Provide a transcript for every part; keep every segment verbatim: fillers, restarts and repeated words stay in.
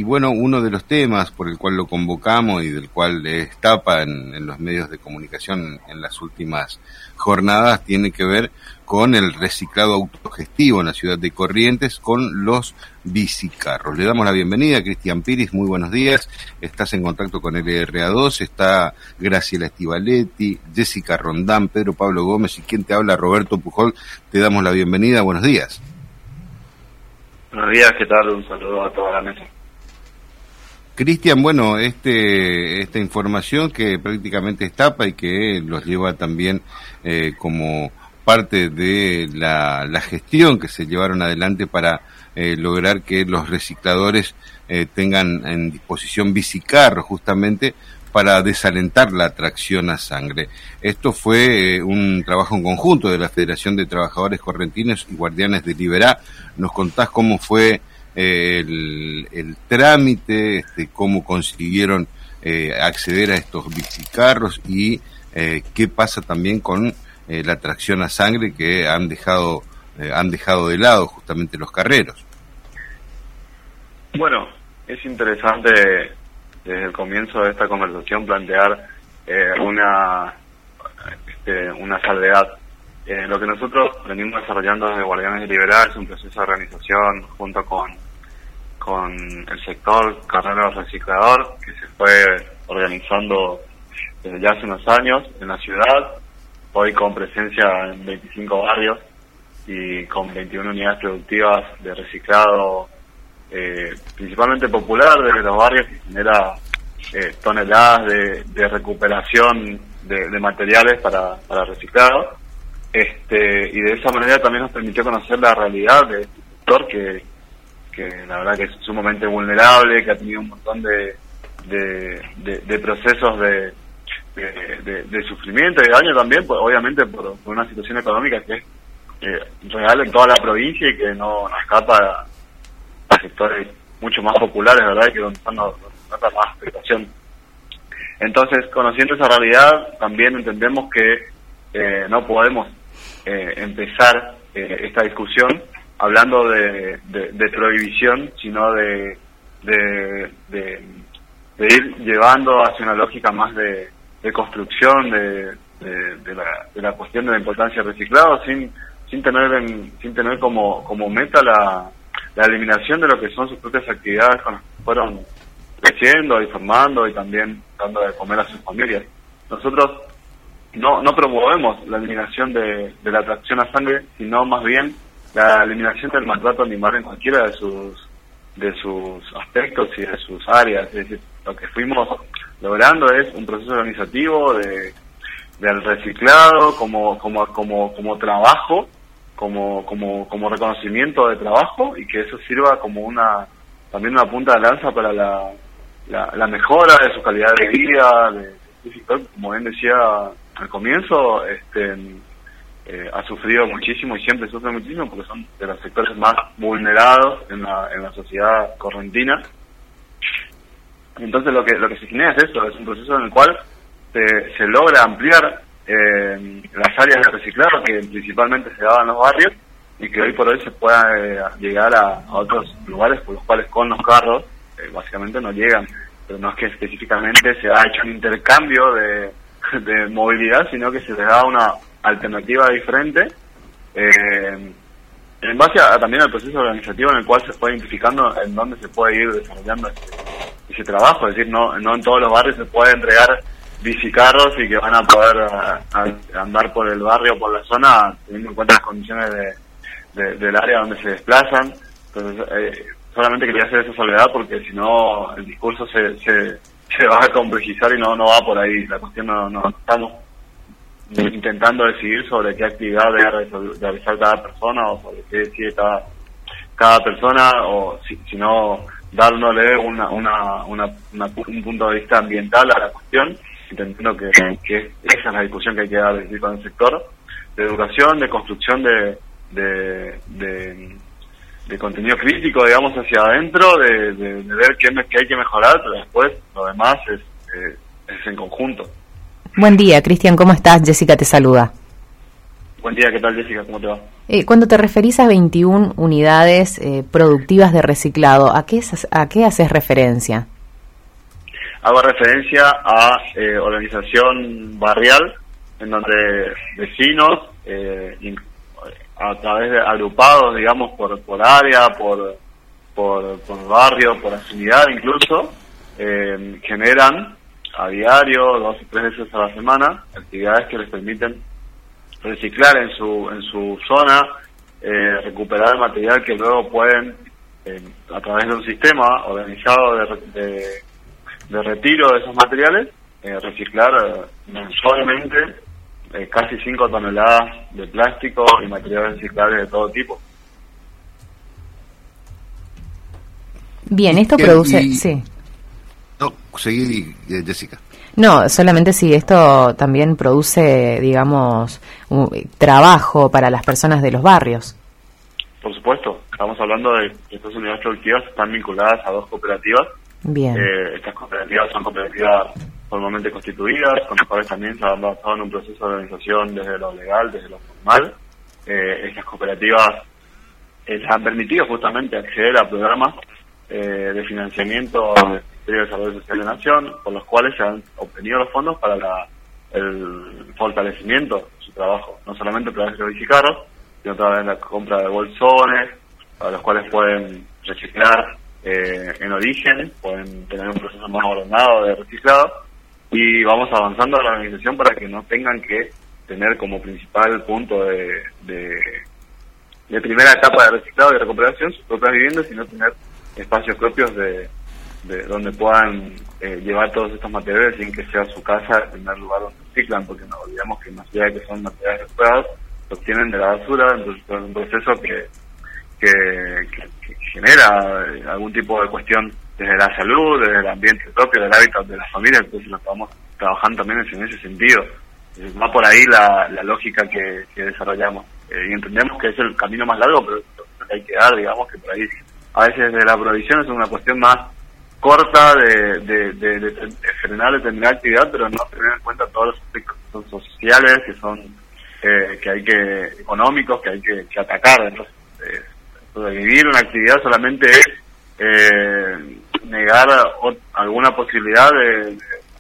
y bueno, uno de los temas por el cual lo convocamos y del cual es tapa en, en los medios de comunicación en las últimas jornadas tiene que ver con el reciclado autogestivo en la ciudad de Corrientes con los bicicarros. Le damos la bienvenida a Cristian Piris, muy buenos días. Estás en contacto con L R A dos, está Graciela Estivaletti, Jessica Rondán, Pedro Pablo Gómez y quien te habla, Roberto Pujol. Te damos la bienvenida, buenos días. Buenos días, ¿qué tal? Un saludo a toda la mesa. Cristian, bueno, este esta información que prácticamente es tapa y que los lleva también eh, como parte de la, la gestión que se llevaron adelante para eh, lograr que los recicladores eh, tengan en disposición bicicarros justamente para desalentar la tracción a sangre. Esto fue eh, un trabajo en conjunto de la Federación de Trabajadores Correntinos y Guardianes de Liberá. ¿Nos contás cómo fue eh, el, el trámite, este, cómo consiguieron eh, acceder a estos bicicarros y eh, qué pasa también con eh, la tracción a sangre que han dejado eh, han dejado de lado justamente los carreros? Bueno, es interesante desde el comienzo de esta conversación plantear eh, una este, una salvedad. Eh, lo que nosotros venimos desarrollando desde Guardianes de Liberá es un proceso de organización junto con con el sector carrero reciclador que se fue organizando desde ya hace unos años en la ciudad, hoy con presencia en veinticinco barrios y con veintiuna unidades productivas de reciclado Eh, principalmente popular desde los barrios, que genera eh, toneladas de, de recuperación de, de materiales para, para reciclado, este, y de esa manera también nos permitió conocer la realidad de este sector que, que la verdad que es sumamente vulnerable, que ha tenido un montón de, de, de, de procesos de, de, de, de sufrimiento y de daño también, pues, obviamente por, por una situación económica que es eh, real en toda la provincia y que no, no escapa a sectores mucho más populares, ¿verdad? Y que donde están nos trata más afectación. Entonces, conociendo esa realidad, también entendemos que eh, no podemos eh, empezar eh, esta discusión hablando de, de, de prohibición, sino de de, de de ir llevando hacia una lógica más de, de construcción de, de, de, la, de la cuestión de la importancia del reciclado, sin sin tener en, sin tener como como meta la la eliminación de lo que son sus propias actividades con las que fueron creciendo y formando y también dando de comer a sus familias. Nosotros no no promovemos la eliminación de, de la tracción a sangre, sino más bien la eliminación del maltrato animal en cualquiera de sus de sus aspectos y de sus áreas. Es decir, lo que fuimos logrando es un proceso organizativo de del reciclado como como como como trabajo, como como como reconocimiento de trabajo, y que eso sirva como una también una punta de lanza para la la, la mejora de su calidad de vida, de, de, como bien decía al comienzo, este eh, ha sufrido muchísimo y siempre sufre muchísimo porque son de los sectores más vulnerados en la en la sociedad correntina. Entonces lo que lo que se genera es eso, es un proceso en el cual se, se logra ampliar Eh, las áreas de reciclado que principalmente se daban en los barrios y que hoy por hoy se pueda eh, llegar a, a otros lugares por los cuales con los carros eh, básicamente no llegan, pero no es que específicamente se ha hecho un intercambio de, de movilidad, sino que se les da una alternativa diferente eh, en base a, a también al proceso organizativo en el cual se fue identificando en dónde se puede ir desarrollando ese, ese trabajo. Es decir, no, no en todos los barrios se puede entregar bicicarros y que van a poder a, a andar por el barrio, por la zona, teniendo en cuenta las condiciones de, de, del área donde se desplazan. Entonces, eh, solamente quería hacer esa salvedad porque si no el discurso se, se, se va a complejizar y no no va por ahí. La cuestión no, no estamos intentando decidir sobre qué actividad debe realizar cada persona o sobre qué decide cada, cada persona, o si, sino dándole una, una, una, una, un punto de vista ambiental a la cuestión, entendiendo que, que esa es la discusión que hay que dar con el sector de educación, de construcción de de, de, de contenido crítico, digamos, hacia adentro, de, de, de ver qué, qué hay que mejorar, pero después lo demás es, eh, es en conjunto. Buen día, Cristian, ¿cómo estás? Jessica te saluda. Buen día, ¿qué tal, Jessica? ¿Cómo te va? Eh, cuando te referís a veintiuna unidades eh, productivas de reciclado, ¿a qué, es, ¿a qué haces referencia? Hago referencia a eh, organización barrial, en donde vecinos, eh, a través de agrupados, digamos, por por área, por por, por barrio, por afinidad incluso, eh, generan a diario, dos o tres veces a la semana, actividades que les permiten reciclar en su en su zona, eh, recuperar el material que luego pueden, eh, a través de un sistema organizado de, de, de retiro de esos materiales, eh, reciclar eh, mensualmente eh, casi cinco toneladas de plástico y materiales reciclables de todo tipo. Bien, esto Bien, produce... y... sí. No, seguí, Jessica. No, solamente si esto también produce, digamos, un trabajo para las personas de los barrios. Por supuesto, estamos hablando de que estas unidades productivas están vinculadas a dos cooperativas. Bien. Eh, estas cooperativas son cooperativas formalmente constituidas, con las cuales también se han basado en un proceso de organización desde lo legal, desde lo formal. Eh, estas cooperativas eh, les han permitido justamente acceder a programas eh, de financiamiento del Ministerio de Desarrollo Social de la Nación, por los cuales se han obtenido los fondos para la, el fortalecimiento de su trabajo, no solamente a través de los bicicarros, sino a través de la compra de bolsones, para los cuales pueden reciclar eh, en origen, pueden tener un proceso más ordenado de reciclado, y vamos avanzando a la organización para que no tengan que tener como principal punto de, de, de primera etapa de reciclado y recuperación sus propias viviendas, sino tener espacios propios de, de donde puedan eh, llevar todos estos materiales sin que sea su casa el primer lugar donde reciclan, porque no olvidemos que más allá de que son materiales recuperados, se obtienen de la basura, entonces es un proceso que, que, que, que genera algún tipo de cuestión desde la salud, desde el ambiente propio, del hábitat de las familias, entonces lo estamos trabajando también en ese sentido. Va por ahí la, la lógica que, que desarrollamos. Eh, y entendemos que es el camino más largo, pero es lo que hay que dar, digamos, que por ahí a veces de la provisión es una cuestión más corta de, de, de, de, de frenar determinada actividad, pero no tener en cuenta todos los aspectos que son sociales, que son eh, que hay que económicos, que hay que, que atacar. Entonces, eh, vivir una actividad solamente es eh, negar o, alguna posibilidad de,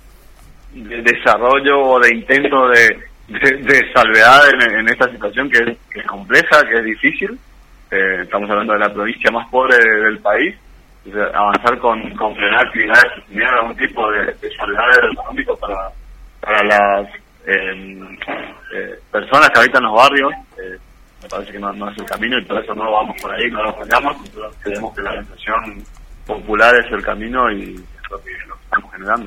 de, de desarrollo o de intento de, de, de salvedad en, en esta situación que es, que es compleja, que es difícil. Eh, estamos hablando de la provincia más pobre del país. Entonces, avanzar con, con frenar actividades que tenían algún tipo de, de salvedad económico para, para las eh, eh, personas que habitan los barrios, eh, me parece que no, no es el camino, y por eso no vamos por ahí, no lo apoyamos. Nosotros creemos que la organización popular es el camino y es lo que, lo que estamos generando.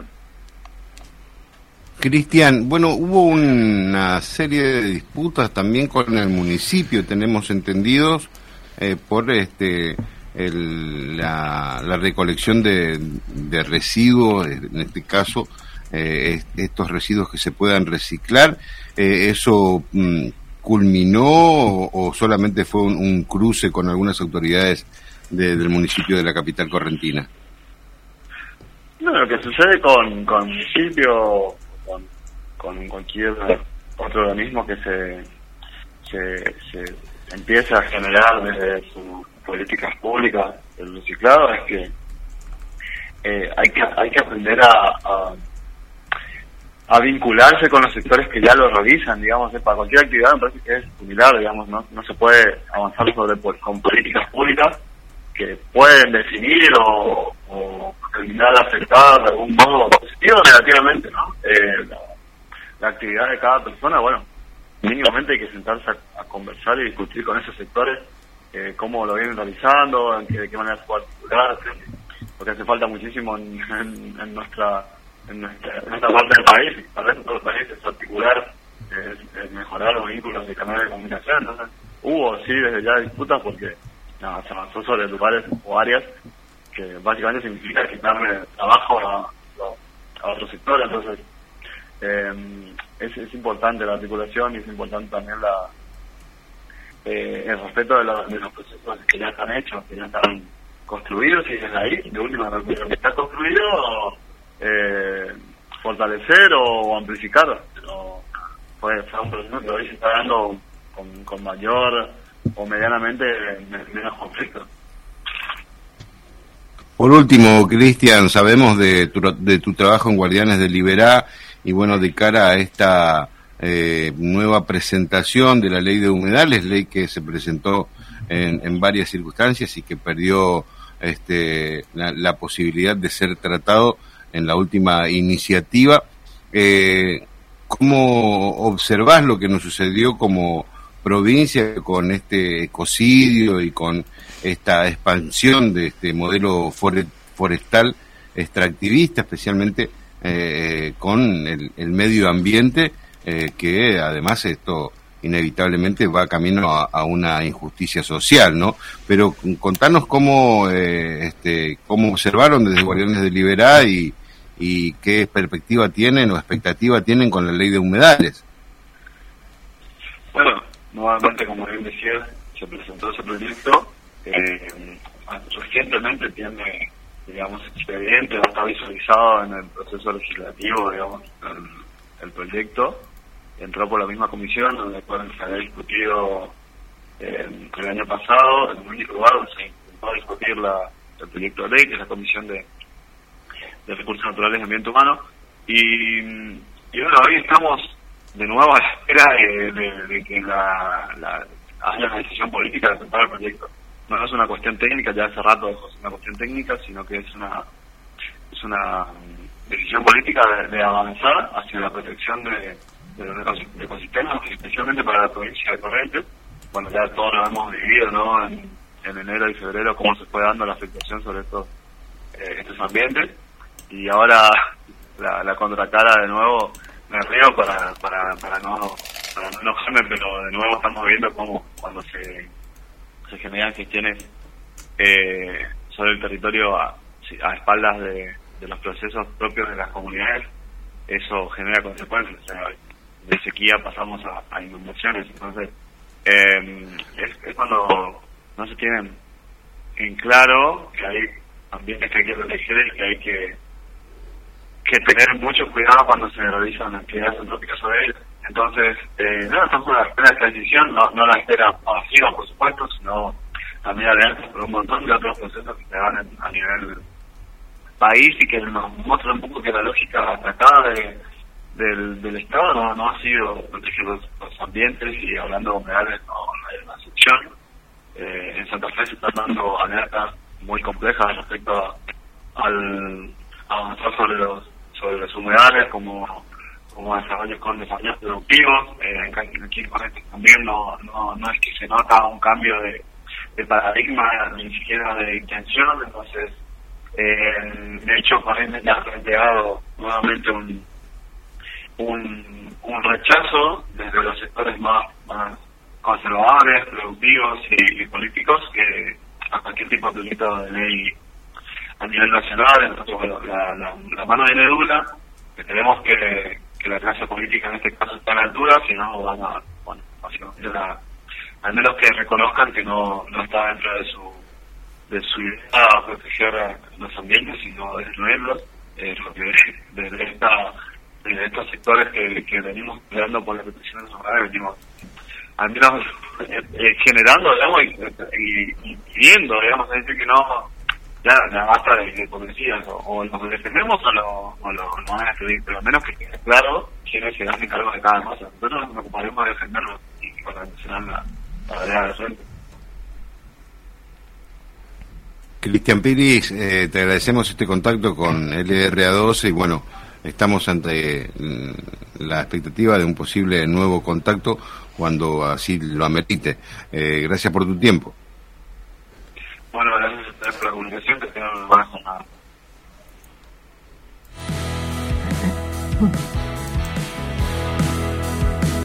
Cristian, bueno, hubo una serie de disputas también con el municipio, tenemos entendidos, eh, por este el, la, la recolección de, de residuos, en este caso, eh, estos residuos que se puedan reciclar. Eh, ¿Eso mm, culminó o, o solamente fue un, un cruce con algunas autoridades de, del municipio de la capital correntina? No, lo que sucede con, con el municipio, con, con cualquier otro organismo que se, se, se empieza a generar desde sus políticas públicas el reciclado, es que eh, hay que hay que aprender a, a a vincularse con los sectores que ya lo realizan, digamos. eh, para cualquier actividad me parece que es similar, digamos. no no se puede avanzar sobre con políticas públicas que pueden definir o, o terminar de afectar de algún modo positivo o negativamente, ¿no? Eh, la, la actividad de cada persona, bueno, mínimamente hay que sentarse a, a conversar y discutir con esos sectores eh, cómo lo vienen realizando, en qué, de qué manera se puede articular, porque hace falta muchísimo en, en, en nuestra en nuestra, en esta parte del país, tal vez en todos los países, articular, es, es mejorar los vínculos de canales de comunicación. Entonces hubo sí desde ya disputas porque no, se avanzó sobre lugares o áreas que básicamente significa quitarle trabajo a, a otros sectores. Entonces eh, es, es importante la articulación y es importante también la eh, el respeto de, la, de los procesos que ya están hechos, que ya están construidos, y desde ahí, de última, lo que está construido, eh, fortalecer o amplificar. Pero fue, fue un proceso que hoy se está dando con, con mayor o medianamente menos conflicto. Por último, Cristian, sabemos de tu, de tu trabajo en Guardianes de Liberá y bueno, de cara a esta eh, nueva presentación de la ley de humedales, ley que se presentó en, en varias circunstancias y que perdió este, la, la posibilidad de ser tratado en la última iniciativa. Eh, ¿Cómo observás lo que nos sucedió como provincia con este ecocidio y con esta expansión de este modelo forestal extractivista, especialmente eh, con el, el medio ambiente, eh, que además esto inevitablemente va camino a, a una injusticia social, ¿no? Pero contanos cómo eh, este cómo observaron desde Guardianes de Liberá y, y qué perspectiva tienen o expectativa tienen con la ley de humedales. Bueno, nuevamente, como bien decía, se presentó ese proyecto. Eh, recientemente tiene, digamos, expediente, está visualizado en el proceso legislativo, digamos, el, el proyecto. Entró por la misma comisión, donde se había discutido eh, el año pasado, en el único lugar donde se intentó discutir la, el proyecto de ley, que es la Comisión de, de Recursos Naturales y Ambiente Humano. Y, y bueno, hoy estamos de nuevo a la espera de, de, de que la, la, haya una decisión política de aceptar el proyecto. No es una cuestión técnica, ya hace rato es una cuestión técnica, sino que es una es una decisión política de, de avanzar hacia la protección de, de los ecosistemas, especialmente para la provincia de Corrientes. Bueno, ya todos lo hemos vivido, ¿no? En, en enero y febrero, cómo se fue dando la afectación sobre estos, eh, estos ambientes. Y ahora la, la contracara de nuevo, me río para, para, para no para no enojarme, pero de nuevo estamos viendo cómo cuando se se generan gestiones eh, sobre el territorio a, a espaldas de, de los procesos propios de las comunidades, eso genera consecuencias. O sea, de sequía pasamos a, a inundaciones. Entonces, eh, es, es cuando no se tienen en claro que hay ambientes que hay que proteger y que hay que, que tener mucho cuidado cuando se realizan actividades antrópicas sobre ellos. Entonces, eh, no estamos a la espera de esta decisión, no, no la espera pasiva, por supuesto, sino también alerta por un montón de otros procesos que se dan en, a nivel país y que nos muestran un poco que la lógica atacada de, del, del Estado no, no ha sido proteger los, los ambientes, y hablando de humedales no, no hay una excepción. Eh, en Santa Fe se están dando alertas muy complejas respecto a, al avanzar sobre los sobre los humedales como como desarrollos con desarrollos productivos. Eh, aquí en Corrientes también no, no no es que se nota un cambio de, de paradigma, ni siquiera de intención. Entonces, eh, de hecho, Corrientes ya ha planteado nuevamente un, un un rechazo desde los sectores más, más conservadores, productivos y, y políticos que a cualquier tipo de proyecto de ley a nivel nacional. Entonces, bueno, la, la, la mano viene dura, que tenemos que que la clase política en este caso está a la altura, si no van a, bueno, básicamente la, al menos que reconozcan que no, no está dentro de su de su idea a proteger a los ambientes, sino destruirlos. Eh, lo que desde esta desde estos sectores que, que venimos peleando por la protección de los humedales, venimos al menos eh, eh, generando, digamos, y, y, y pidiendo, digamos, es decir, que no ya, ya basta de hipocresías, o, o los defendemos o lo, o lo, lo van a destruir, pero al menos que quede claro quiénes se hacen cargo de cada cosa. Nosotros nos ocuparemos de defenderlo y con la nacional la, la verdad de frente. Cristian Piris, eh, te agradecemos este contacto con L R A doce y bueno, estamos ante la expectativa de un posible nuevo contacto cuando así lo amerite. Eh, gracias por tu tiempo. Bueno, gracias a ustedes por la comunicación, que tengan una buena jornada.